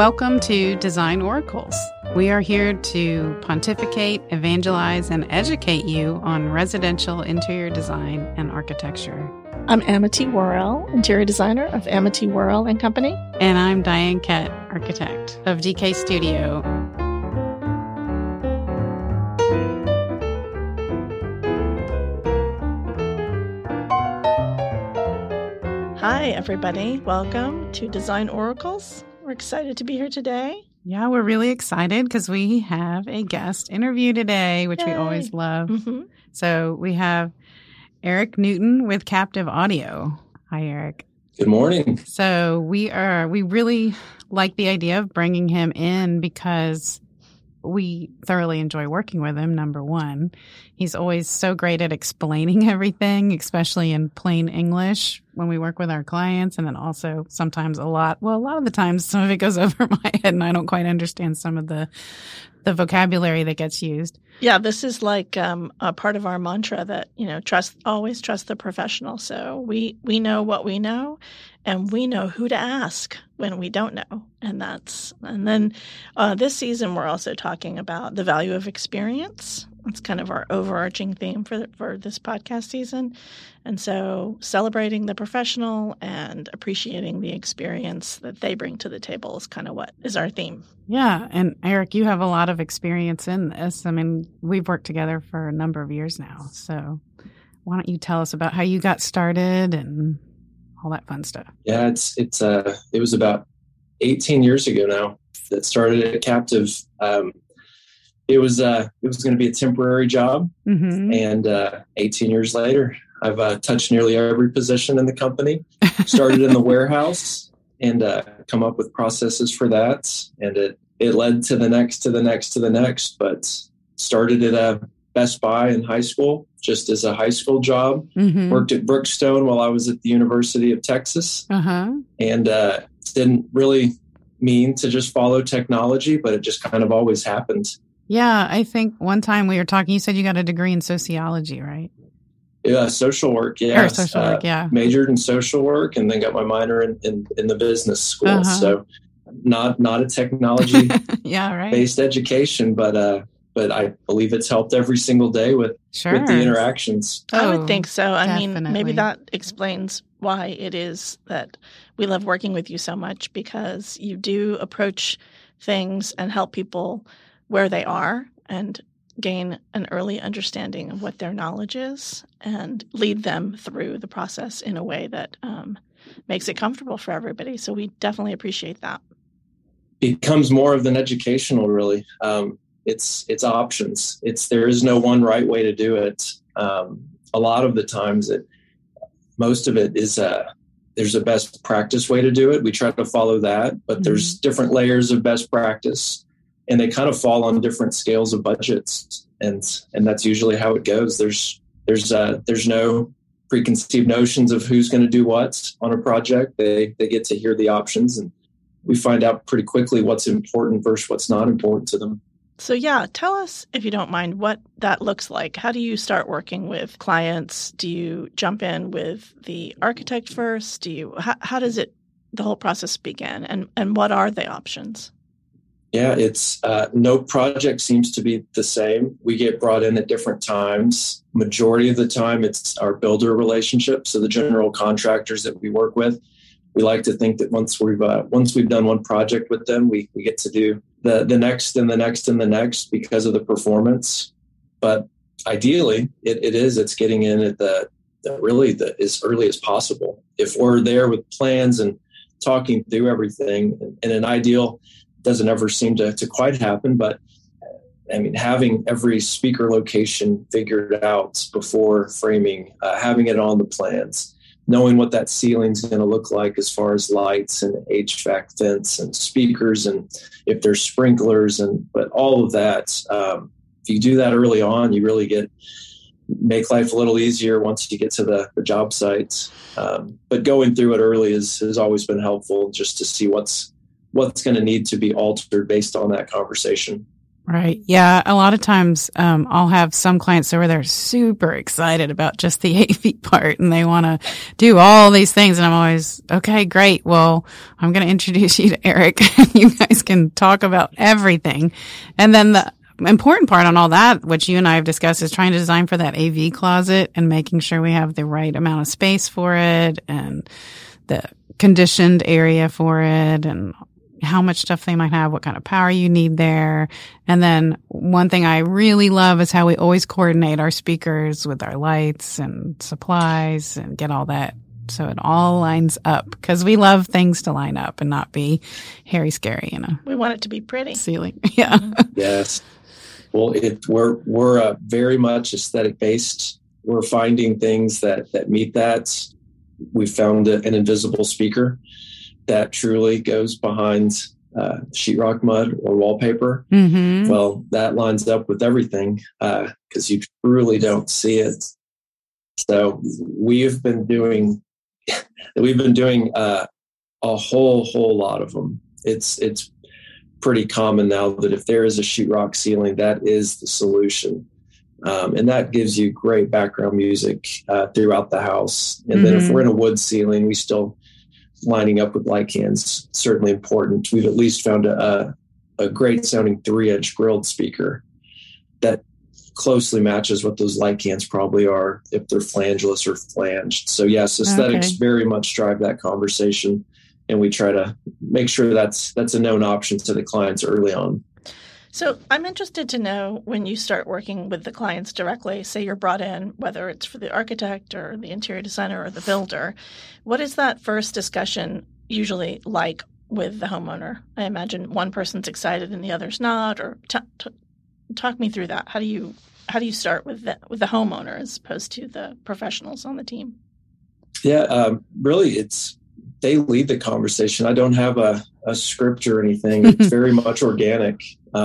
Welcome to Design Oracles. We are here to pontificate, evangelize, and educate you on residential interior design and architecture. I'm Amity Worrell, interior designer of Amity Worrell and Company. And I'm Diane Kett, architect of DK Studio. Hi, everybody. Welcome to Design Oracles. We're excited to be here today. Yeah, we're really excited because we have a guest interview today, which Yay. we always love. Mm-hmm. So we have Eric Newton with Captive Audio. Hi, Eric. Good morning. So we really like the idea of bringing him in because we thoroughly enjoy working with him, number one. He's always so great at explaining everything, especially in plain English when we work with our clients. And then also sometimes a lot of the times some of it goes over my head and I don't quite understand some of the vocabulary that gets used. Yeah, this is like a part of our mantra that, always trust the professional. So we know what we know, and we know who to ask when we don't know. And then this season, we're also talking about the value of experience. It's kind of our overarching theme for this podcast season. And so celebrating the professional and appreciating the experience that they bring to the table is kind of what is our theme. Yeah. And Eric, you have a lot of experience in this. I mean, we've worked together for a number of years now. So why don't you tell us about how you got started and all that fun stuff? Yeah, it was about 18 years ago now that started at Captive. It was going to be a temporary job. Mm-hmm. And 18 years later, I've touched nearly every position in the company. Started in the warehouse and come up with processes for that. And it led to the next, but started at Best Buy in high school, just as a high school job. Mm-hmm. Worked at Brookstone while I was at the University of Texas. Uh-huh. And didn't really mean to just follow technology, but it just kind of always happened. Yeah, I think one time we were talking, you said you got a degree in sociology, right? Yeah, social work. Yeah, social work. Yeah, majored in social work, and then got my minor in the business school. Uh-huh. So, not a technology based education, but I believe it's helped every single day with the interactions. I would think so. I definitely. mean, maybe that explains why it is that we love working with you so much, because you do approach things and help people where they are and gain an early understanding of what their knowledge is and lead them through the process in a way that makes it comfortable for everybody. So we definitely appreciate that. Becomes more of an educational, really. It's options. There is no one right way to do it. A lot of the times most of it is there's a best practice way to do it. We try to follow that, but mm-hmm. there's different layers of best practice. And they kind of fall on different scales of budgets, and that's usually how it goes. There's no preconceived notions of who's going to do what on a project. They get to hear the options, and we find out pretty quickly what's important versus what's not important to them. So yeah, tell us, if you don't mind, what that looks like. How do you start working with clients? Do you jump in with the architect first? How does the whole process begin, and what are the options? Yeah, it's no project seems to be the same. We get brought in at different times. Majority of the time, it's our builder relationship. So the general contractors that we work with, we like to think that once we've done one project with them, we get to do the next and the next and the next because of the performance. But ideally, it's getting in at as early as possible. If we're there with plans and talking through everything, in an ideal, doesn't ever seem to quite happen, but I mean, having every speaker location figured out before framing, having it on the plans, knowing what that ceiling's going to look like as far as lights and HVAC vents and speakers, and if there's sprinklers, but all of that, if you do that early on, you really make life a little easier once you get to the job sites. But going through it early has always been helpful, just to see what's going to need to be altered based on that conversation. Right. Yeah. A lot of times, I'll have some clients where they're super excited about just the AV part and they want to do all these things. And I'm always, okay, great. Well, I'm going to introduce you to Eric. You guys can talk about everything. And then the important part on all that, which you and I have discussed, is trying to design for that AV closet and making sure we have the right amount of space for it and the conditioned area for it and how much stuff they might have, what kind of power you need there. And then one thing I really love is how we always coordinate our speakers with our lights and supplies and get all that so it all lines up, because we love things to line up and not be hairy scary, you know. We want it to be pretty. Ceiling. Yeah. Yes. Well, we're very much aesthetic based. We're finding things that meet that. We found an invisible speaker that truly goes behind sheetrock mud or wallpaper. Mm-hmm. Well, that lines up with everything because you truly don't see it. So we've been doing a whole lot of them. It's pretty common now that if there is a sheetrock ceiling, that is the solution. And that gives you great background music throughout the house. And then if we're in a wood ceiling, we still lining up with light cans, certainly important. We've at least found a great sounding 3-inch grilled speaker that closely matches what those light cans probably are if they're flangeless or flanged. So yes, aesthetics very much drive that conversation. And we try to make sure that's a known option to the clients early on. So I'm interested to know, when you start working with the clients directly, say you're brought in, whether it's for the architect or the interior designer or the builder, what is that first discussion usually like with the homeowner? I imagine one person's excited and the other's not, or talk me through that. How do you start with the homeowner as opposed to the professionals on the team? Yeah, really, they lead the conversation. I don't have a script or anything. It's very much organic.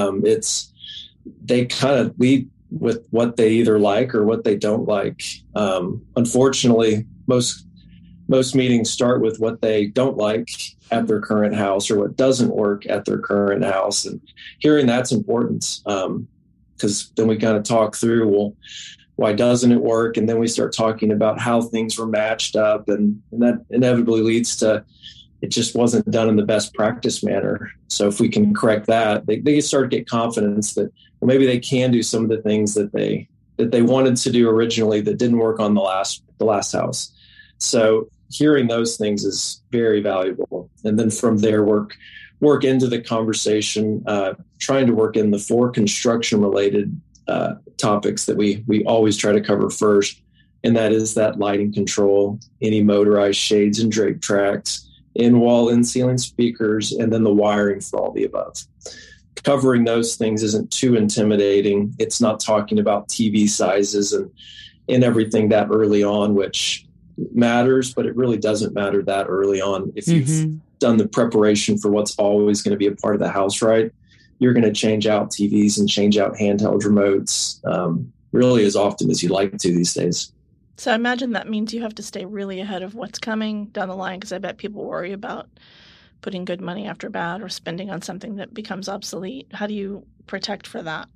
They kind of lead with what they either like or what they don't like. Unfortunately, most meetings start with what they don't like at their current house or what doesn't work at their current house. And hearing that's important because then we kind of talk through, well, why doesn't it work? And then we start talking about how things were matched up. And that inevitably leads to it just wasn't done in the best practice manner. So if we can correct that, they start to get confidence that well, maybe they can do some of the things that they wanted to do originally that didn't work on the last house. So hearing those things is very valuable. And then from there, work into the conversation, trying to work in the 4 construction related topics that we always try to cover first. And that is that lighting control, any motorized shades and drape tracks, in-wall, in-ceiling speakers, and then the wiring for all the above. Covering those things isn't too intimidating. It's not talking about TV sizes and everything that early on, which matters, but it really doesn't matter that early on. If you've done the preparation for what's always going to be a part of the house, right, you're going to change out TVs and change out handheld remotes really as often as you like to these days. So I imagine that means you have to stay really ahead of what's coming down the line, because I bet people worry about putting good money after bad or spending on something that becomes obsolete. How do you protect for that?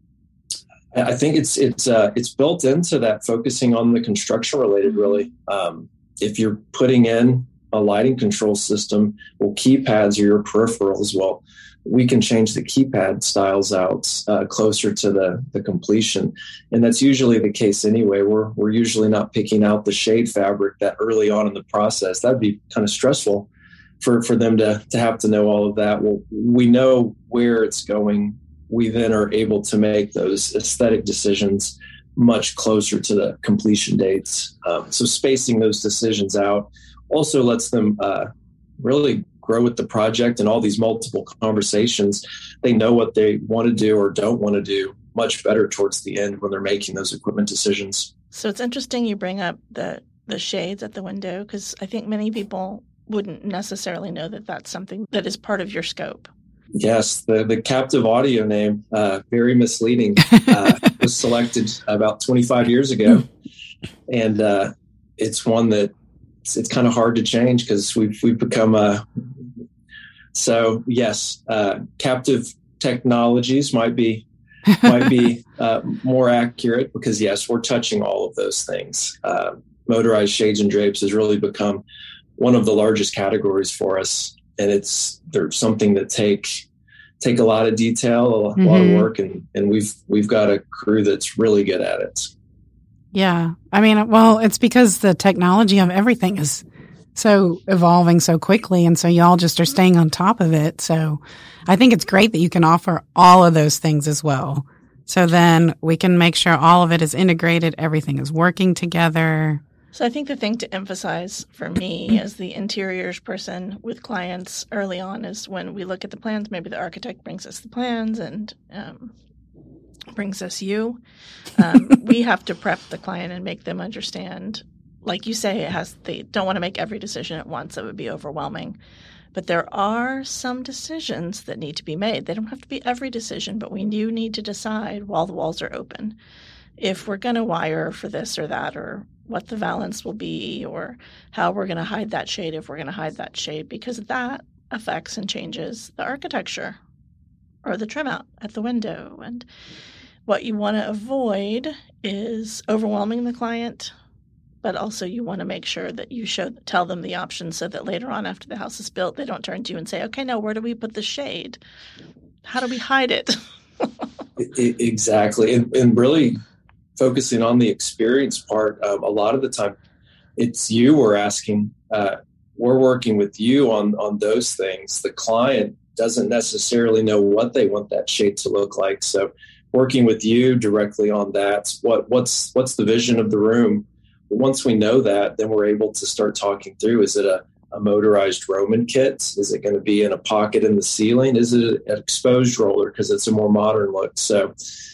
I think it's built into that, focusing on the construction related, really. If you're putting in a lighting control system, well, keypads are your peripherals. Well, we can change the keypad styles out closer to the completion. And that's usually the case anyway. We're usually not picking out the shade fabric that early on in the process. That'd be kind of stressful for them to have to know all of that. Well, we know where it's going. We then are able to make those aesthetic decisions much closer to the completion dates. So spacing those decisions out also lets them really grow with the project and all these multiple conversations. They know what they want to do or don't want to do much better towards the end when they're making those equipment decisions. So it's interesting you bring up the shades at the window, because I think many people wouldn't necessarily know that that's something that is part of your scope. Yes, the Captive Audio name, very misleading, was selected about 25 years ago. And it's one that it's kind of hard to change because we've become so yes, Captive technologies might be more accurate, because yes, we're touching all of those things. Motorized shades and drapes has really become one of the largest categories for us, and they're something that take a lot of detail, a lot of work, and we've got a crew that's really good at it. Yeah. I mean, well, it's because the technology of everything is so evolving so quickly, and so y'all just are staying on top of it. So I think it's great that you can offer all of those things as well. So then we can make sure all of it is integrated, everything is working together. So I think the thing to emphasize for me as the interiors person with clients early on is when we look at the plans, maybe the architect brings us the plans and brings us you. We have to prep the client and make them understand, like you say, they don't want to make every decision at once. It would be overwhelming. But there are some decisions that need to be made. They don't have to be every decision, but we do need to decide while the walls are open if we're going to wire for this or that, or what the valance will be, or how we're going to hide that shade if we're going to hide that shade, because that affects and changes the architecture or the trim out at the window. And what you want to avoid is overwhelming the client, but also you want to make sure that you tell them the options so that later on after the house is built, they don't turn to you and say, okay, now where do we put the shade? How do we hide it? Exactly. And really focusing on the experience part, a lot of the time it's you we're asking. We're working with you on those things. The client doesn't necessarily know what they want that shade to look like. So working with you directly on that, what's the vision of the room? Once we know that, then we're able to start talking through, is it a motorized Roman kit? Is it going to be in a pocket in the ceiling? Is it an exposed roller because it's a more modern look? So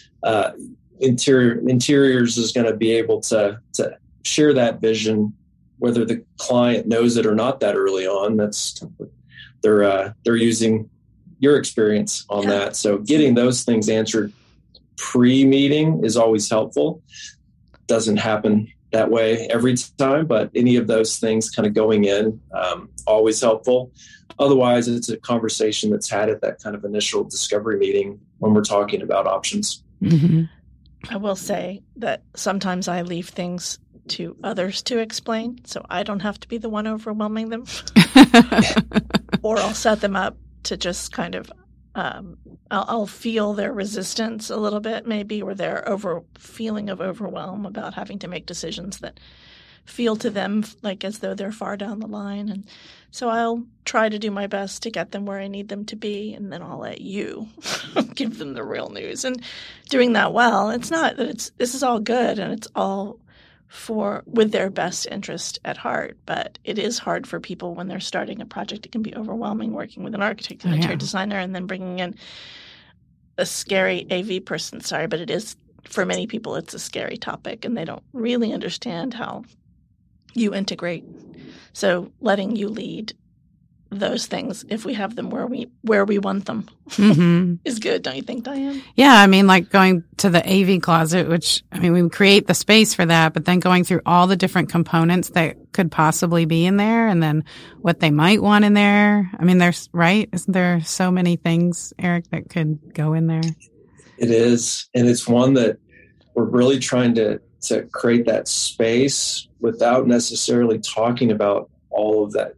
interiors is going to be able to share that vision, whether the client knows it or not that early on. They're using your experience on that. So getting those things answered pre-meeting is always helpful. Doesn't happen that way every time, but any of those things kind of going in, always helpful. Otherwise, it's a conversation that's had at that kind of initial discovery meeting when we're talking about options. Mm-hmm. I will say that sometimes I leave things to others to explain, so I don't have to be the one overwhelming them. Or I'll set them up to just kind of, I'll feel their resistance a little bit maybe, or their feeling of overwhelm about having to make decisions that feel to them like as though they're far down the line. And so I'll try to do my best to get them where I need them to be, and then I'll let you give them the real news. And doing that well, it's not that this is all good and it's all with their best interest at heart, but it is hard for people when they're starting a project. It can be overwhelming working with an architect and interior designer and then bringing in a scary AV person. Sorry, but it is, for many people, it's a scary topic and they don't really understand how you integrate. So letting you lead those things, if we have them where we want them, is good, don't you think, Diane? Yeah, I mean, like going to the AV closet, which, I mean, we create the space for that, but then going through all the different components that could possibly be in there, and then what they might want in there. I mean, isn't there so many things, Eric, that could go in there? It is, and it's one that we're really trying to create that space without necessarily talking about all of that.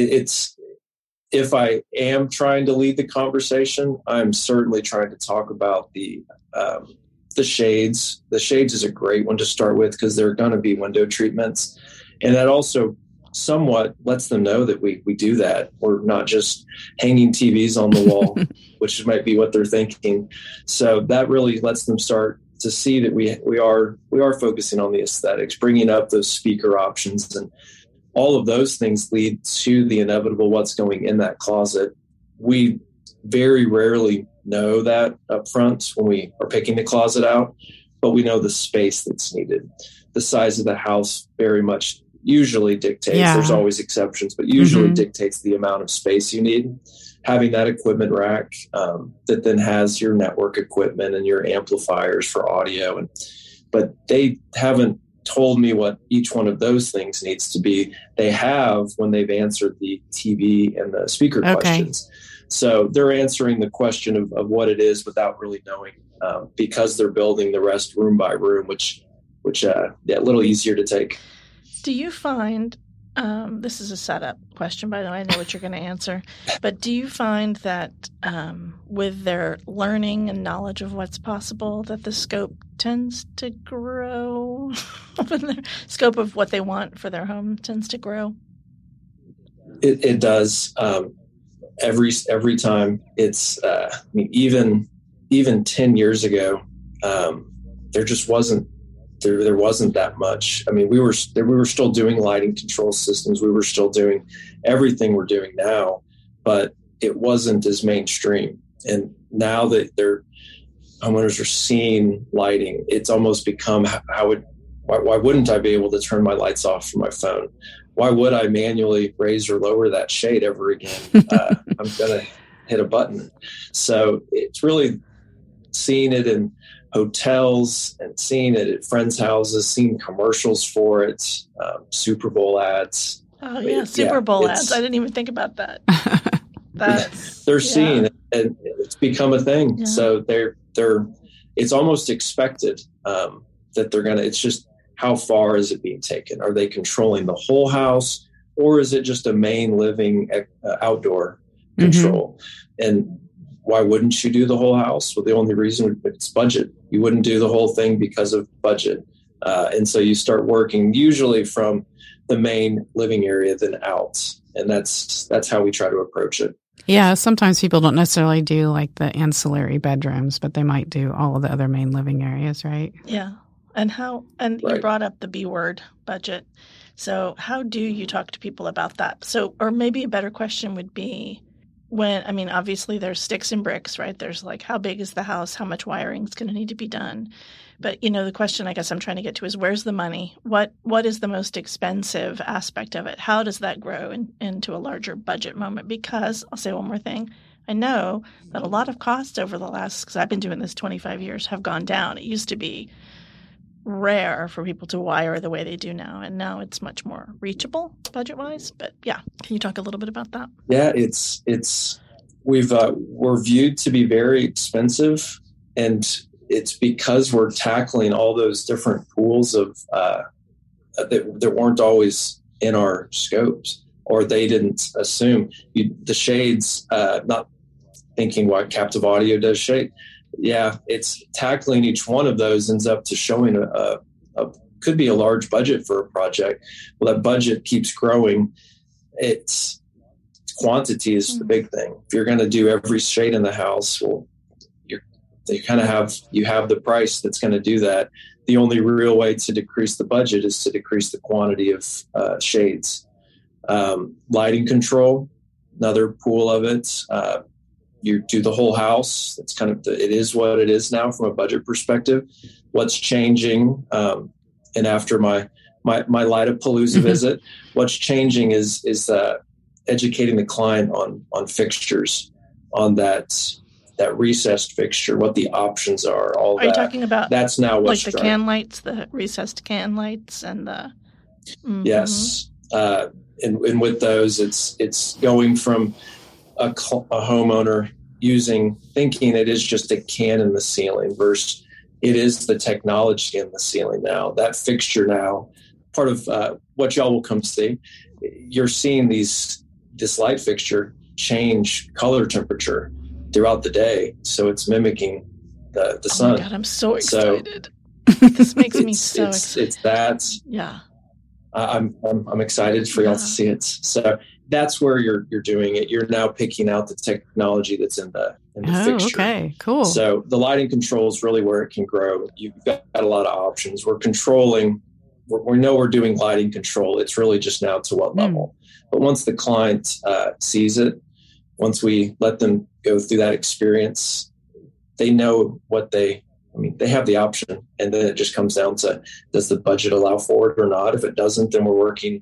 If I am trying to lead the conversation, I'm certainly trying to talk about the shades. The shades is a great one to start with because they're going to be window treatments. And that also somewhat lets them know that we do that. We're not just hanging TVs on the wall, which might be what they're thinking. So that really lets them start to see that we are focusing on the aesthetics, bringing up those speaker options, and all of those things lead to the inevitable what's going in that closet. We very rarely know that up front when we are picking the closet out, but we know the space that's needed. The size of the house very much usually dictates, there's always exceptions, but usually dictates the amount of space you need. Having that equipment rack that then has your network equipment and your amplifiers for audio. But they haven't told me what each one of those things needs to be. They have when they've answered the TV and the speaker questions. So they're answering the question of what it is without really knowing, because they're building the rest room by room, which a little easier to take. Do you find, this is a setup question, by the way, I know what you're going to answer, but do you find that with their learning and knowledge of what's possible, that the scope tends to grow? The scope of what they want for their home tends to grow? It does. Every time. It's, even 10 years ago, there just wasn't, there wasn't that much. I mean, we were still doing lighting control systems. We were still doing everything we're doing now, but it wasn't as mainstream. And now that homeowners are seeing lighting, it's almost become, why wouldn't I be able to turn my lights off from my phone? Why would I manually raise or lower that shade ever again? I'm going to hit a button. So it's really seeing it in hotels and seeing it at friends' houses, seeing commercials for it, Super Bowl ads. Oh yeah, Super Bowl ads. I didn't even think about that. They're seeing it, and it's become a thing. Yeah. So it's almost expected that they're gonna. It's just how far is it being taken? Are they controlling the whole house, or is it just a main living outdoor control? And why wouldn't you do the whole house? Well, the only reason it's budget. You wouldn't do the whole thing because of budget. And so you start working usually from the main living area, then out. And that's how we try to approach it. Yeah, sometimes people don't necessarily do like the ancillary bedrooms, but they might do all of the other main living areas, right? Yeah. And you brought up the B word, budget. So how do you talk to people about that? So, or maybe a better question would be, obviously there's sticks and bricks, right? There's like, how big is the house? How much wiring is going to need to be done? But, the question I guess I'm trying to get to is, where's the money? What is the most expensive aspect of it? How does that grow into a larger budget moment? Because I'll say one more thing. I know that a lot of costs over the last, because I've been doing this 25 years, have gone down. It used to be rare for people to wire the way they do now, and now it's much more reachable budget-wise. But yeah, can you talk a little bit about that? Yeah, we're viewed to be very expensive, and it's because we're tackling all those different pools of that weren't always in our scopes, or they didn't assume the shades. Not thinking why Captive Audio does shade. Yeah, it's tackling each one of those ends up to showing could be a large budget for a project. Well, that budget keeps growing. It's quantity is the big thing. If you're going to do every shade in the house, well, you have the price that's going to do that. The only real way to decrease the budget is to decrease the quantity of shades. Lighting control, another pool of it. You do the whole house. It's kind of it is what it is now from a budget perspective. What's changing? And after my Lightapalooza visit, what's changing is educating the client on fixtures, on that recessed fixture, what the options are. All are you talking about? That's now what's like the can lights, the recessed can lights, and the yes. And with those, it's going from a homeowner thinking it is just a can in the ceiling versus it is the technology in the ceiling now. That fixture now, part of what y'all will come see, you're seeing this light fixture change color temperature throughout the day. So it's mimicking the sun. Oh my God, I'm so excited. This makes me so excited. It's that. Yeah. I'm excited for y'all to see it. So that's where you're doing it. You're now picking out the technology that's in the fixture. Okay, cool. So the lighting control is really where it can grow. You've got a lot of options. We're controlling. We know we're doing lighting control. It's really just now to what level. But once the client sees it, once we let them go through that experience, they know what they have the option. And then it just comes down to, does the budget allow for it or not? If it doesn't, then we're working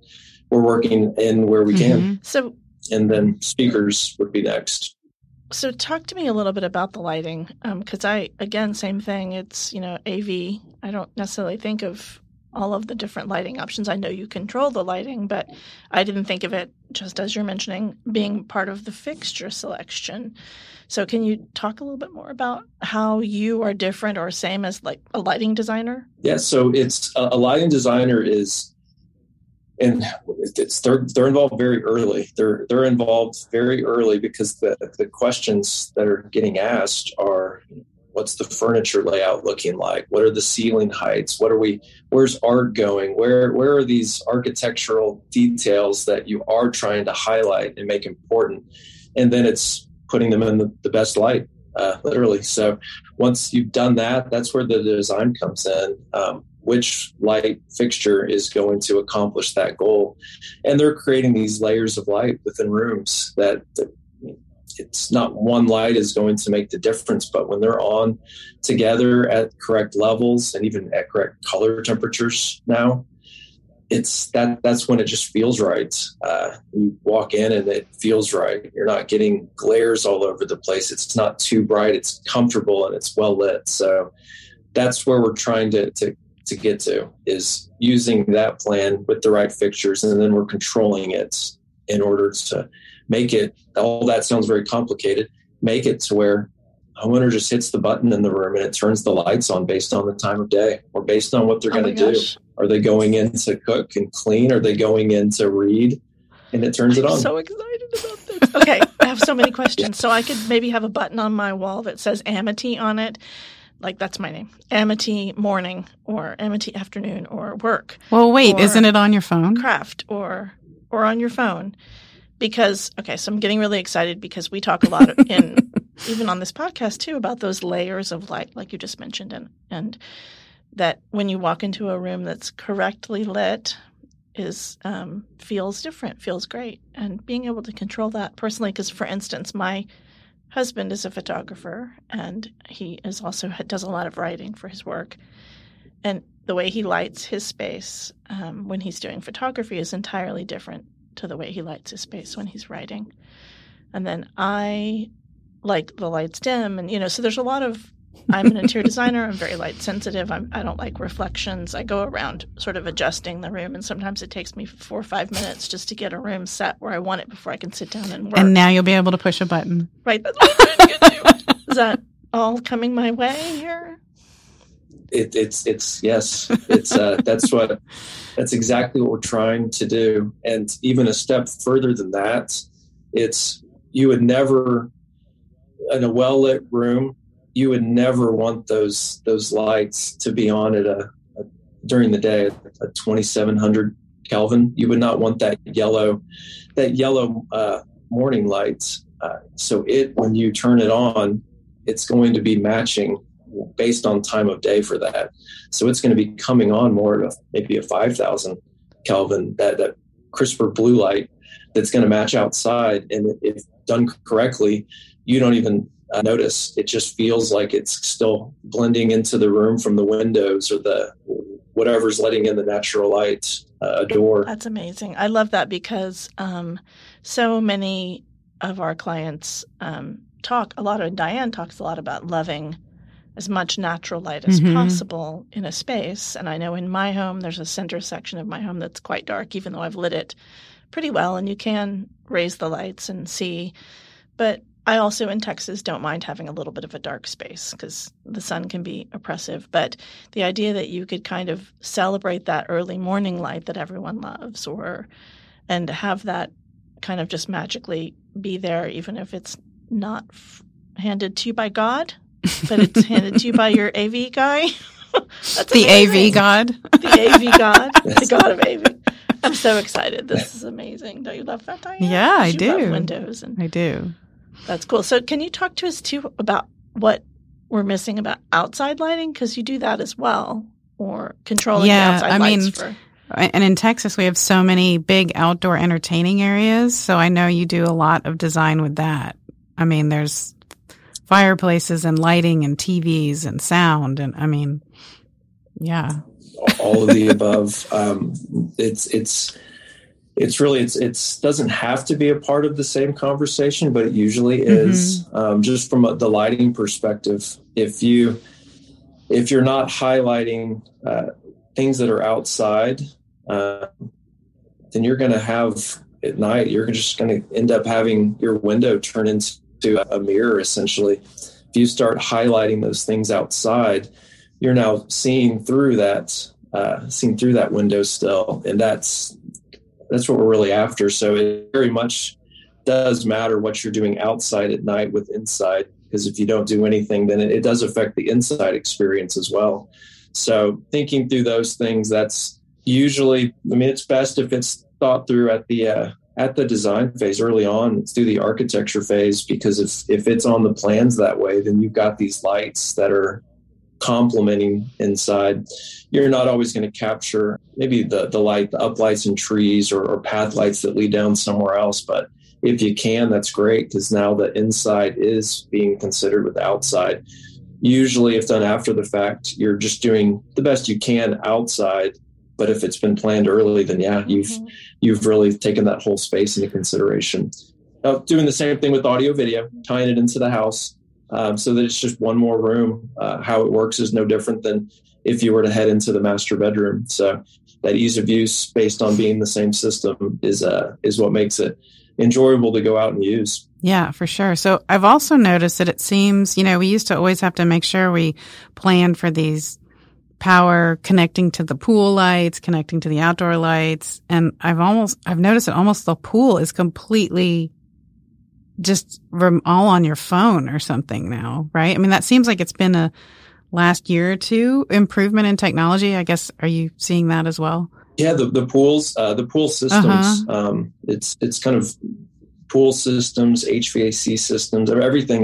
in where we can. So, and then speakers would be next. So talk to me a little bit about the lighting. Cause same thing. It's, AV. I don't necessarily think of all of the different lighting options. I know you control the lighting, but I didn't think of it, just as you're mentioning, being part of the fixture selection. So can you talk a little bit more about how you are different or same as like a lighting designer? Yeah, so it's a lighting designer is, and they're involved very early. They're involved very early because the questions that are getting asked are, what's the furniture layout looking like? What are the ceiling heights? Where's art going? Where are these architectural details that you are trying to highlight and make important? And then it's putting them in the best light, literally. So once you've done that, that's where the design comes in. Which light fixture is going to accomplish that goal? And they're creating these layers of light within rooms that it's not one light is going to make the difference, but when they're on together at correct levels and even at correct color temperatures now, that's when it just feels right. You walk in and it feels right. You're not getting glares all over the place. It's not too bright. It's comfortable and it's well lit. So that's where we're trying to get to, is using that plan with the right fixtures, and then we're controlling it in order to make it, all that sounds very complicated, make it to where a homeowner just hits the button in the room and it turns the lights on based on the time of day or based on what they're going to do. Are they going in to cook and clean? Are they going in to read? And it turns it on. I'm so excited about this. Okay, I have so many questions. So I could maybe have a button on my wall that says Amity on it. Like, that's my name. Amity morning or Amity afternoon or work. Well, wait, isn't it on your phone? Craft or on your phone. Because, okay, so I'm getting really excited because we talk a lot even on this podcast too, about those layers of light, like you just mentioned, and that when you walk into a room that's correctly lit feels different, feels great. And being able to control that personally, because for instance, my husband is a photographer and he is also does a lot of writing for his work. And the way he lights his space when he's doing photography is entirely different to the way he lights his space when he's writing. And then I like the lights dim. And, so there's a lot of, I'm an interior designer. I'm very light sensitive. I don't like reflections. I go around sort of adjusting the room. And sometimes it takes me 4 or 5 minutes just to get a room set where I want it before I can sit down and work. And now you'll be able to push a button. Right. That's what I'm trying to get to. Is that all coming my way here? It's yes. It's that's exactly what we're trying to do. And even a step further than that, you would never, in a well-lit room, you would never want those lights to be on during the day at 2700 Kelvin. You would not want that yellow morning light. So when you turn it on, it's going to be matching based on time of day for that. So it's going to be coming on more of maybe a 5000 Kelvin, that crisper blue light that's going to match outside. And if done correctly, you don't even notice. It just feels like it's still blending into the room from the windows or whatever's letting in the natural light, a door. That's amazing. I love that because so many of our clients Diane talks a lot about loving as much natural light as possible in a space. And I know in my home, there's a center section of my home that's quite dark, even though I've lit it pretty well. And you can raise the lights and see. But I also, in Texas, don't mind having a little bit of a dark space because the sun can be oppressive. But the idea that you could kind of celebrate that early morning light that everyone loves and have that kind of just magically be there, even if it's not handed to you by God, but it's handed to you by your AV guy. That's the AV God. The AV God. The God of AV. I'm so excited. This is amazing. Don't you love that, Diane? Yeah, I do. Love windows. I do. That's cool. So can you talk to us, too, about what we're missing about outside lighting? Because you do that as well, or controlling the outside lights. And in Texas, we have so many big outdoor entertaining areas, so I know you do a lot of design with that. I mean, there's fireplaces and lighting and TVs and sound, and I mean, yeah. All of the above. It's really doesn't have to be a part of the same conversation, but it usually is. Just from the lighting perspective, if you're not highlighting things that are outside, then you're going to have at night, you're just going to end up having your window turn into a mirror, essentially. If you start highlighting those things outside, you're now seeing through that window still. And that's what we're really after. So it very much does matter what you're doing outside at night with inside, because if you don't do anything, then it does affect the inside experience as well. So thinking through those things, that's usually, it's best if it's thought through at the design phase early on. It's through the architecture phase, because if it's on the plans that way, then you've got these lights that are complementing inside. You're not always going to capture maybe the light, the uplights and trees or path lights that lead down somewhere else. But if you can, that's great, because now the inside is being considered with the outside. Usually if done after the fact, you're just doing the best you can outside. But if it's been planned early, then you've really taken that whole space into consideration. Doing the same thing with audio video, tying it into the house so that it's just one more room. How it works is no different than if you were to head into the master bedroom. So that ease of use based on being the same system is what makes it enjoyable to go out and use. Yeah, for sure. So I've also noticed that it seems, we used to always have to make sure we planned for these power connecting to the pool lights, connecting to the outdoor lights. And I've noticed that almost the pool is completely just all on your phone or something now, right? That seems like it's been a last year or two improvement in technology. I guess, are you seeing that as well? Yeah, the pool systems. It's kind of pool systems, HVAC systems. Everything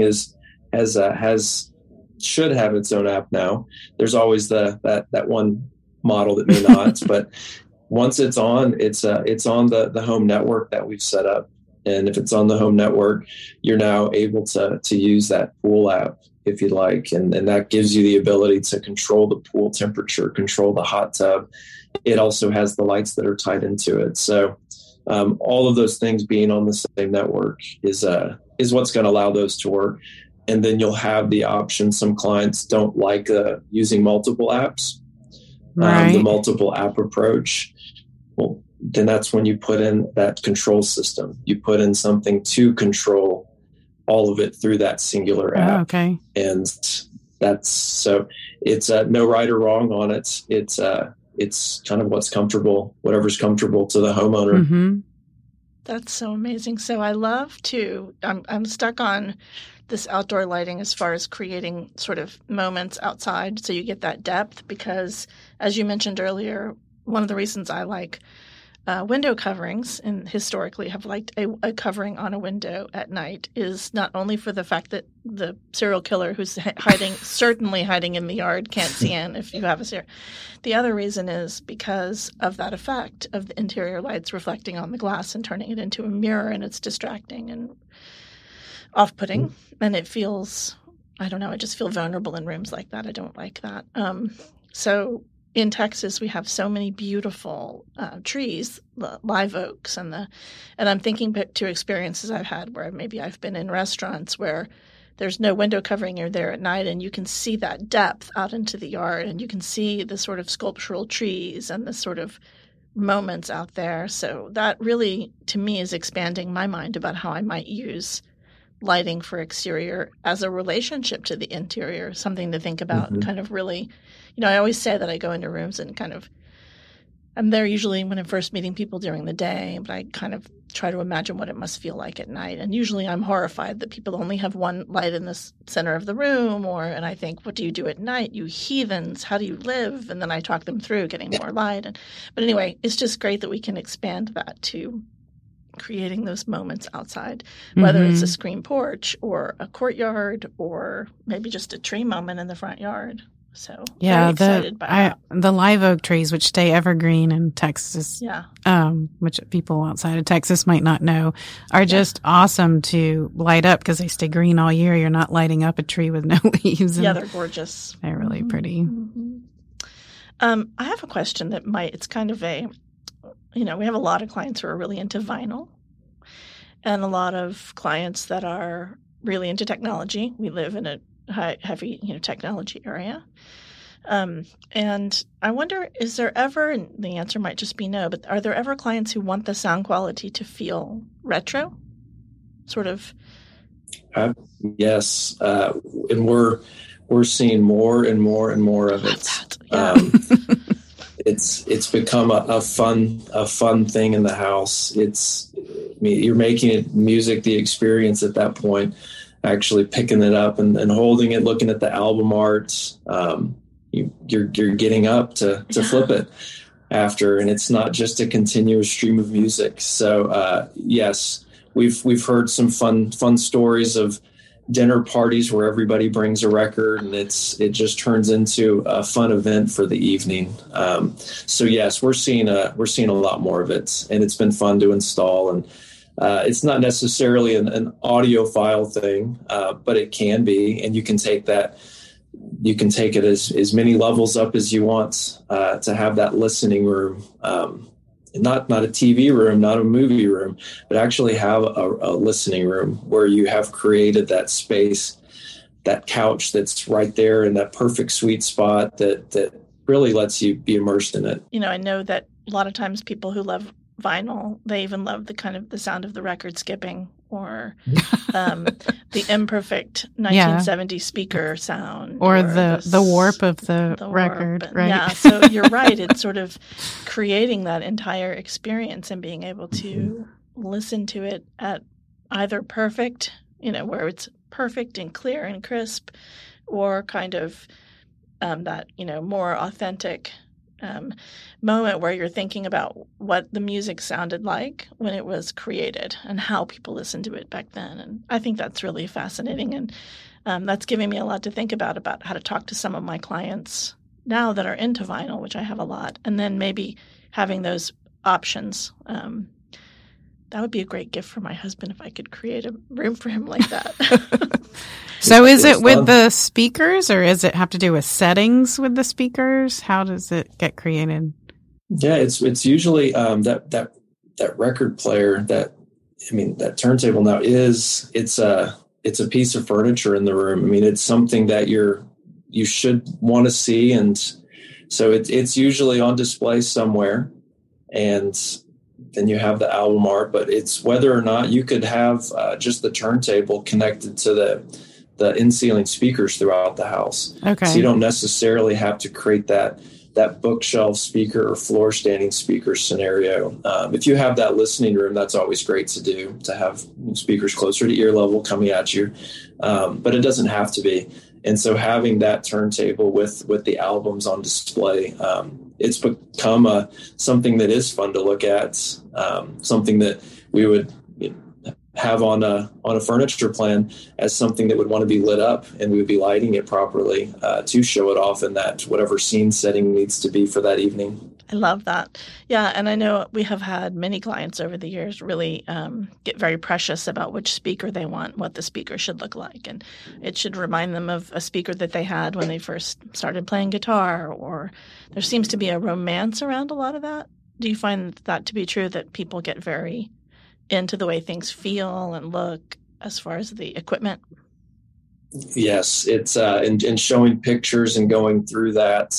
should have its own app now. There's always that one model that may not, but once it's on, it's on the home network that we've set up. And if it's on the home network, you're now able to use that pool app if you'd like, and that gives you the ability to control the pool temperature, control the hot tub. It also has the lights that are tied into it. So all of those things being on the same network is what's going to allow those to work. And then you'll have the option. Some clients don't like using multiple apps, right. The multiple app approach. Well, then that's when you put in that control system. You put in something to control all of it through that singular app. Oh, okay. And it's no right or wrong on it. It's kind of whatever's comfortable to the homeowner. Mm-hmm. That's so amazing. So I love I'm stuck on this outdoor lighting as far as creating sort of moments outside so you get that depth, because as you mentioned earlier, one of the reasons I like window coverings and historically have liked a covering on a window at night is not only for the fact that the serial killer who's certainly hiding in the yard can't see in if you have a serial. The other reason is because of that effect of the interior lights reflecting on the glass and turning it into a mirror, and it's distracting and off-putting, and it feels, I don't know, I just feel vulnerable in rooms like that. I don't like that. So in Texas, we have so many beautiful trees, live oaks, and I'm thinking to experiences I've had where maybe I've been in restaurants where there's no window covering, you're there at night, and you can see that depth out into the yard, and you can see the sort of sculptural trees and the sort of moments out there. So that really, to me, is expanding my mind about how I might use lighting for exterior as a relationship to the interior, something to think about. Kind of really, I always say that I go into rooms and kind of, I'm there usually when I'm first meeting people during the day, but I kind of try to imagine what it must feel like at night. And usually I'm horrified that people only have one light in the center of the room, and I think, what do you do at night? You heathens, how do you live? And then I talk them through getting more light. But anyway, it's just great that we can expand that to creating those moments outside, whether it's a screen porch or a courtyard or maybe just a tree moment in the front yard. So yeah, very excited by that. The live oak trees, which stay evergreen in Texas, which people outside of Texas might not know, are just awesome to light up because they stay green all year. You're not lighting up a tree with no leaves. Yeah, they're gorgeous. They're really pretty. I have a question that it's kind of we have a lot of clients who are really into vinyl and a lot of clients that are really into technology. We live in a heavy, technology area. And I wonder, is there ever, and the answer might just be no, but are there ever clients who want the sound quality to feel retro? Sort of. Yes. And we're seeing more and more and more of it. Yeah. It's become a fun thing in the house. You're making music the experience at that point, actually picking it up and holding it, looking at the album art. You're getting up to flip it after, and it's not just a continuous stream of music. So yes, we've heard some fun stories of dinner parties where everybody brings a record, and it just turns into a fun event for the evening. So yes, we're seeing a lot more of it, and it's been fun to install. And it's not necessarily an audiophile thing, but it can be, and you can take it as many levels up as you want to have that listening room. Not a TV room, not a movie room, but actually have a listening room where you have created that space, that couch that's right there in that perfect sweet spot that really lets you be immersed in it. I know that a lot of times people who love vinyl, they even love the sound of the record skipping, or the imperfect 1970s speaker sound, or the warp of the record, right? Yeah, so you're right. It's sort of creating that entire experience and being able to listen to it at either perfect, where it's perfect and clear and crisp, or kind of that, more authentic moment where you're thinking about what the music sounded like when it was created and how people listened to it back then. And I think that's really fascinating. And that's giving me a lot to think about how to talk to some of my clients now that are into vinyl, which I have a lot, and then maybe having those options. That would be a great gift for my husband if I could create a room for him like that. So is it with the speakers, or does it have to do with settings with the speakers? How does it get created? Yeah, it's usually that record player, that turntable now it's a piece of furniture in the room. I mean, it's something that you should want to see, and so it's usually on display somewhere, and then you have the album art. But it's whether or not you could have just the turntable connected to the in-ceiling speakers throughout the house. Okay. So you don't necessarily have to create that bookshelf speaker or floor standing speaker scenario. If you have that listening room, that's always great to do, to have speakers closer to ear level coming at you. But it doesn't have to be. And so having that turntable with the albums on display, it's become something that is fun to look at, something that we would have on a furniture plan as something that would want to be lit up, and we would be lighting it properly to show it off in that whatever scene setting needs to be for that evening. I love that. Yeah, and I know we have had many clients over the years really get very precious about which speaker they want, what the speaker should look like, and it should remind them of a speaker that they had when they first started playing guitar, or there seems to be a romance around a lot of that. Do you find that to be true, that people get very into the way things feel and look as far as the equipment? Yes, it's in showing pictures and going through that,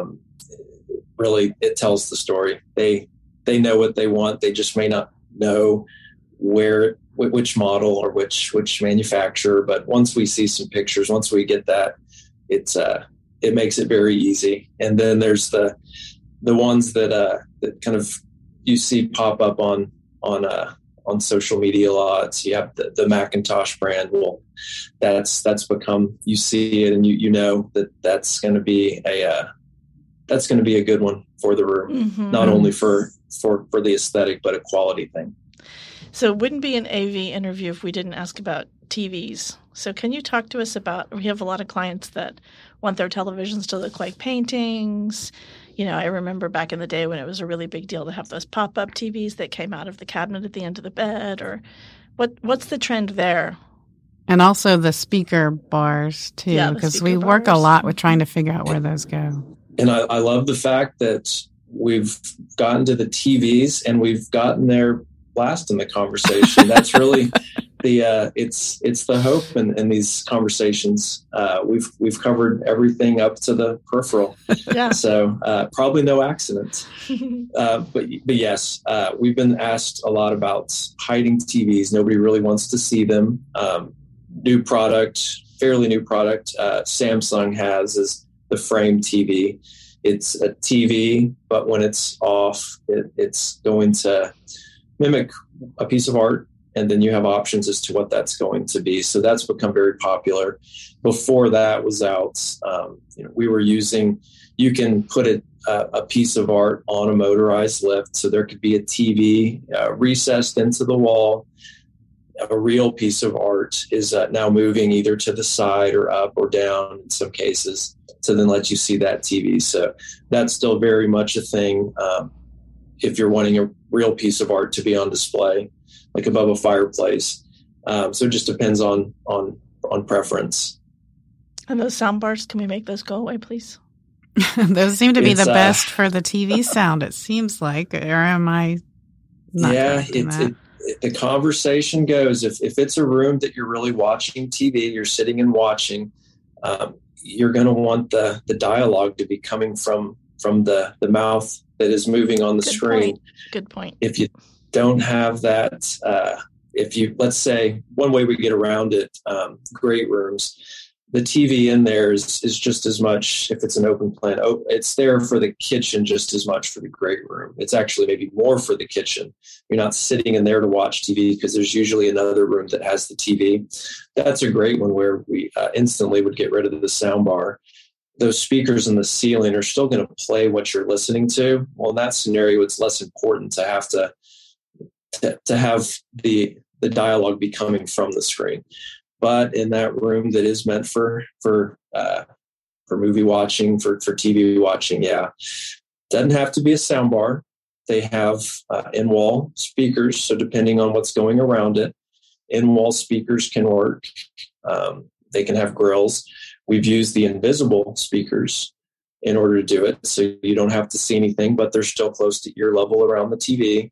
really it tells the story. They know what they want. They just may not know which model or which manufacturer. But once we see some pictures, once we get that, it makes it very easy. And then there's the ones that kind of you see pop up on social media a lot. You have the Macintosh brand. Well, that's become, you see it and you know that's going to be a good one for the room, not only for the aesthetic, but a quality thing. So it wouldn't be an AV interview if we didn't ask about TVs. So can you talk to us about, we have a lot of clients that want their televisions to look like paintings. I remember back in the day when it was a really big deal to have those pop-up TVs that came out of the cabinet at the end of the bed, or what's the trend there? And also the speaker bars too, because we work a lot with trying to figure out where those go. And I love the fact that we've gotten to the TVs and we've gotten there last in the conversation. That's really it's the hope in these conversations. We've covered everything up to the peripheral, Yeah. So probably no accidents. But yes, we've been asked a lot about hiding TVs. Nobody really wants to see them. New product, fairly new product. Samsung has is the Frame TV. It's a TV, but when it's off, it's going to mimic a piece of art, and then you have options as to what that's going to be. So that's become very popular. Before that was out, we were using, you can put a piece of art on a motorized lift. So there could be a TV recessed into the wall. A real piece of art is now moving either to the side or up or down in some cases to then let you see that TV. So that's still very much a thing. If you're wanting a real piece of art to be on display, like above a fireplace. So it just depends on preference. And those sound bars, can we make those go away, please? Those seem to be the best for the TV sound, it seems like. Or am I not? Yeah, the conversation goes, if it's a room that you're really watching TV, you're sitting and watching, you're going to want the dialogue to be coming from the mouth that is moving on the screen. Good point. If you don't have that, let's say one way we get around it, great rooms, the TV in there is just as much, if it's an open plan, it's there for the kitchen just as much for the great room. It's actually maybe more for the kitchen. You're not sitting in there to watch TV because there's usually another room that has the TV. That's a great one where we instantly would get rid of the sound bar. Those speakers in the ceiling are still going to play what you're listening to. Well, in that scenario, it's less important to have to have the dialogue be coming from the screen. But in that room that is meant for movie watching, for TV watching, yeah, doesn't have to be a sound bar. They have in-wall speakers, so depending on what's going around it, in-wall speakers can work. They can have grills. We've used the invisible speakers in order to do it, so you don't have to see anything, but they're still close to ear level around the TV.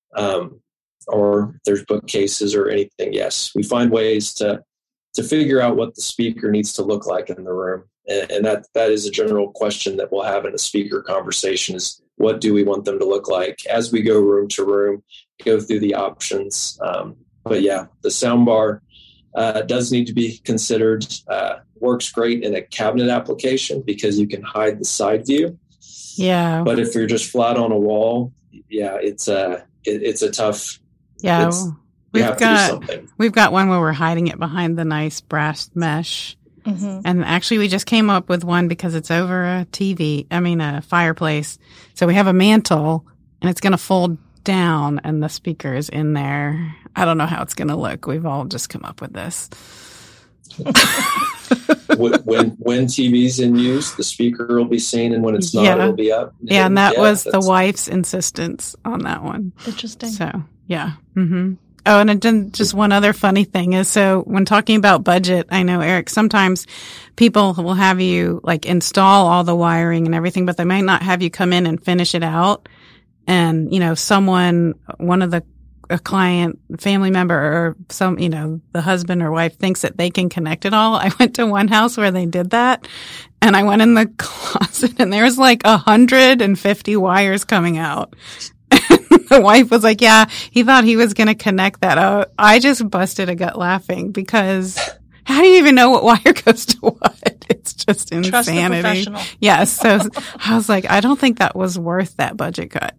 Or there's bookcases or anything. Yes, we find ways to figure out what the speaker needs to look like in the room. And that is a general question that we'll have in a speaker conversation is what do we want them to look like as we go room to room, go through the options. But yeah, the soundbar does need to be considered. Works great in a cabinet application because you can hide the side view. Yeah. But if you're just flat on a wall, yeah, it's a tough. Yeah. We've got one where we're hiding it behind the nice brass mesh. Mm-hmm. And actually we just came up with one because it's over a fireplace. So we have a mantle and it's going to fold down and the speaker is in there. I don't know how it's going to look. We've all just come up with this. when TV's in use, the speaker will be seen, and when it's not, it'll be up. Yeah, and that was the wife's insistence on that one. Interesting. So, yeah. Mm-hmm. Oh, and then just one other funny thing is, so when talking about budget, I know, Eric, sometimes people will have you like install all the wiring and everything, but they might not have you come in and finish it out. And, a client, family member, or the husband or wife thinks that they can connect it all. I went to one house where they did that, and I went in the closet and there was like 150 wires coming out. The wife was like, yeah, he thought he was going to connect that out. I just busted a gut laughing because how do you even know what wire goes to what? It's just insanity. Trust the professional. Yes. So I was like, I don't think that was worth that budget cut.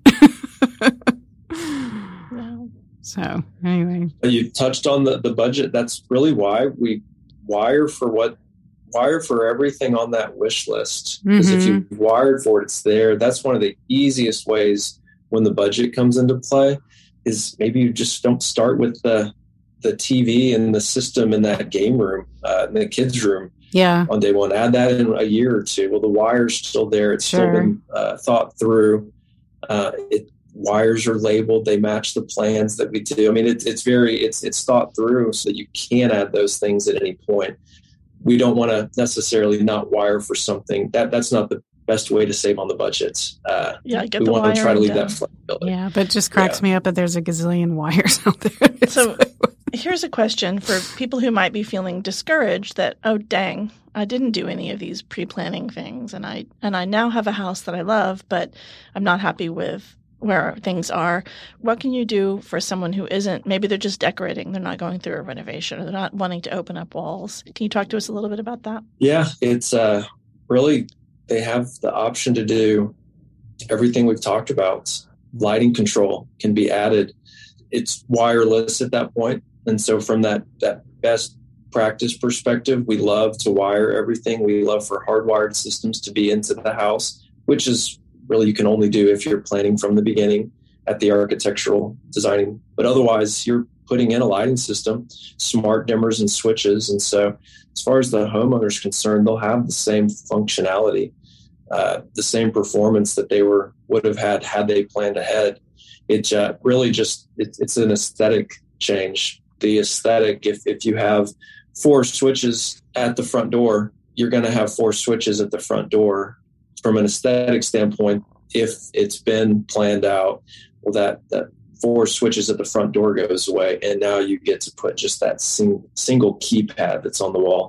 No. So anyway. You touched on the budget. That's really why we wire for everything on that wish list. Because if you wired for it, it's there. That's one of the easiest ways when the budget comes into play is maybe you just don't start with the TV and the system in that game room, in the kids' room. Yeah. On day one, add that in a year or two. Well, the wire's still there. It's still been thought through. Wires are labeled. They match the plans that we do. I mean, it's thought through so that you can add those things at any point. We don't want to necessarily not wire for something. That's not the best way to save on the budgets. We want to try to leave that flexibility. Yeah, but it just cracks me up that there's a gazillion wires out there. So Here's a question for people who might be feeling discouraged that, oh, dang, I didn't do any of these pre-planning things. And I now have a house that I love, but I'm not happy with where things are. What can you do for someone who isn't, maybe they're just decorating, they're not going through a renovation, or they're not wanting to open up walls? Can you talk to us a little bit about that? Yeah, it's really, they have the option to do everything we've talked about. Lighting control can be added. It's wireless at that point. And so from that best practice perspective, we love to wire everything. We love for hardwired systems to be into the house, which is really you can only do if you're planning from the beginning at the architectural designing. But otherwise, you're putting in a lighting system, smart dimmers and switches. And so as far as the homeowner's concerned, they'll have the same functionality, the same performance that they would have had they planned ahead. It really just, it's an aesthetic change. The aesthetic, if you have 4 switches at the front door, you're going to have 4 switches at the front door. From an aesthetic standpoint, if it's been planned out, well, that 4 switches at the front door goes away, and now you get to put just that single keypad that's on the wall,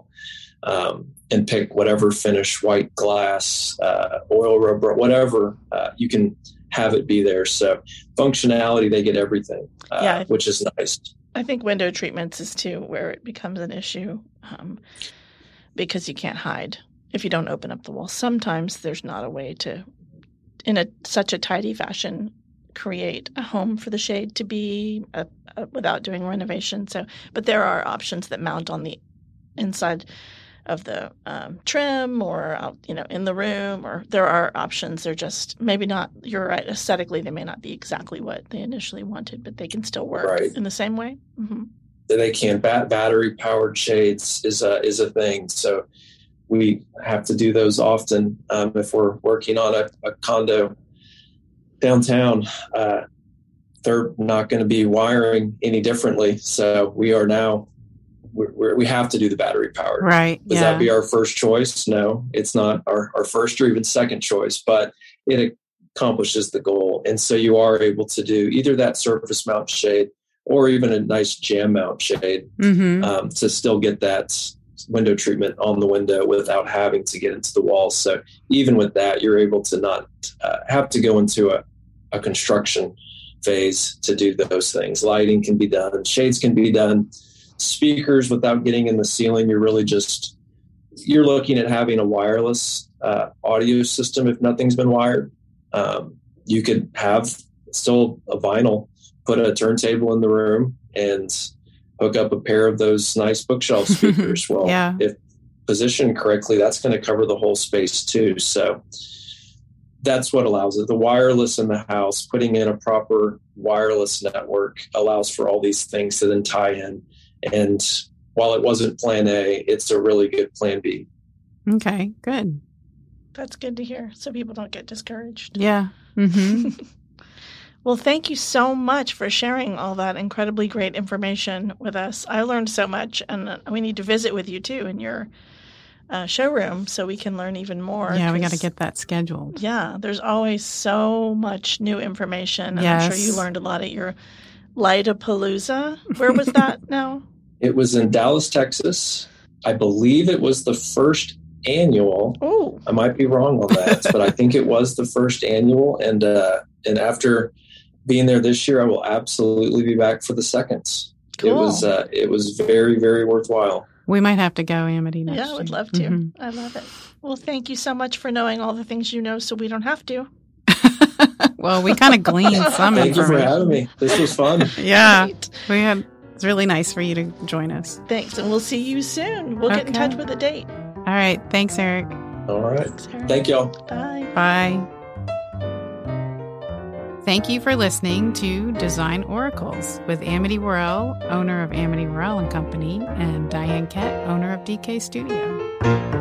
and pick whatever finish, white glass, oil rubber, whatever, you can have it be there. So functionality, they get everything, which is nice. I think window treatments is too where it becomes an issue, because you can't hide if you don't open up the wall. Sometimes there's not a way to, in such a tidy fashion, create a home for the shade to be without doing renovation. So, but there are options that mount on the inside of the trim, or out, in the room, or there are options. They're just maybe not, you're right, aesthetically they may not be exactly what they initially wanted, but they can still work in the same way. Mm-hmm. They can. Battery powered shades is a thing. So we have to do those often. If we're working on a condo downtown, they're not going to be wiring any differently. So we are now, we have to do the battery powered. Right. Would that be our first choice? No, it's not our first or even second choice, but it accomplishes the goal. And so you are able to do either that surface mount shade or even a nice jam mount shade, to still get that window treatment on the window without having to get into the wall. So even with that, you're able to not have to go into a construction phase to do those things. Lighting can be done, shades can be done, speakers without getting in the ceiling. You're really you're looking at having a wireless audio system if nothing's been wired. You could have still a vinyl, put a turntable in the room and hook up a pair of those nice bookshelf speakers. Well, if positioned correctly, that's going to cover the whole space too. So that's what allows it. The wireless in the house, putting in a proper wireless network allows for all these things to then tie in. And while it wasn't plan A, it's a really good plan B. Okay, good. That's good to hear, so people don't get discouraged. Yeah. Mm-hmm. Well, thank you so much for sharing all that incredibly great information with us. I learned so much, and we need to visit with you, too, in your showroom so we can learn even more. Yeah, we got to get that scheduled. Yeah, there's always so much new information, and I'm sure you learned a lot at your Lightapalooza. Where was that now? It was in Dallas, Texas. I believe it was the first annual. Oh, I might be wrong on that, but I think it was the first annual. And after being there this year, I will absolutely be back for the second. Cool. It was very, very worthwhile. We might have to go, Amity, next year. Yeah, I would love to. Mm-hmm. I love it. Well, thank you so much for knowing all the things you know so we don't have to. Well, we kind of gleaned some information. Thank you for having me. This was fun. Yeah. Right. It's really nice for you to join us. Thanks, and we'll see you soon. We'll get in touch with a date. All right. Thanks, Eric. All right. Thank y'all. Bye. Bye. Thank you for listening to Design Oracles with Amity Worrell, owner of Amity Worrell & Company, and Diane Kett, owner of DK Studio.